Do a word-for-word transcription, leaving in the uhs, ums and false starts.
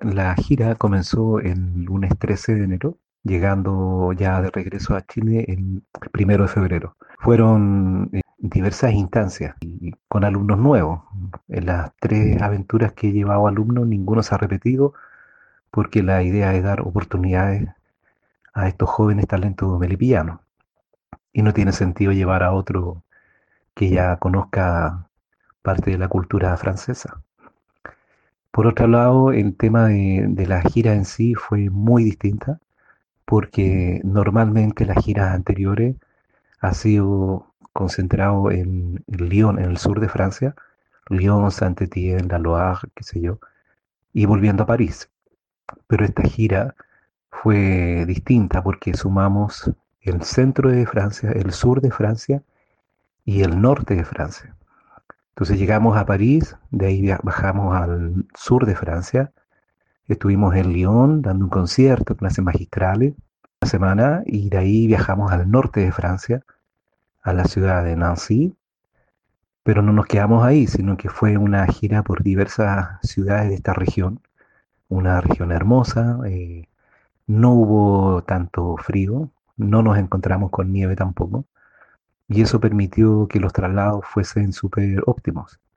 la gira comenzó el lunes trece de enero, llegando ya de regreso a Chile el primero de febrero. Fueron eh, diversas instancias y con alumnos nuevos. En las tres aventuras que he llevado alumnos, ninguno se ha repetido porque la idea es dar oportunidades a estos jóvenes talentos melipillanos. Y no tiene sentido llevar a otro que ya conozca parte de la cultura francesa. Por otro lado, el tema de, de la gira en sí fue muy distinta porque normalmente las giras anteriores ha sido concentrado en, en Lyon, en el sur de Francia, Lyon, Saint-Étienne, la Loire, qué sé yo, y volviendo a París. Pero esta gira fue distinta porque sumamos el centro de Francia, el sur de Francia y el norte de Francia. Entonces llegamos a París, de ahí via- bajamos al sur de Francia. Estuvimos en Lyon dando un concierto, clases magistrales, una semana, y de ahí viajamos al norte de Francia, a la ciudad de Nancy, pero no nos quedamos ahí, sino que fue una gira por diversas ciudades de esta región, una región hermosa, eh, no hubo tanto frío, no nos encontramos con nieve tampoco, y eso permitió que los traslados fuesen súper óptimos.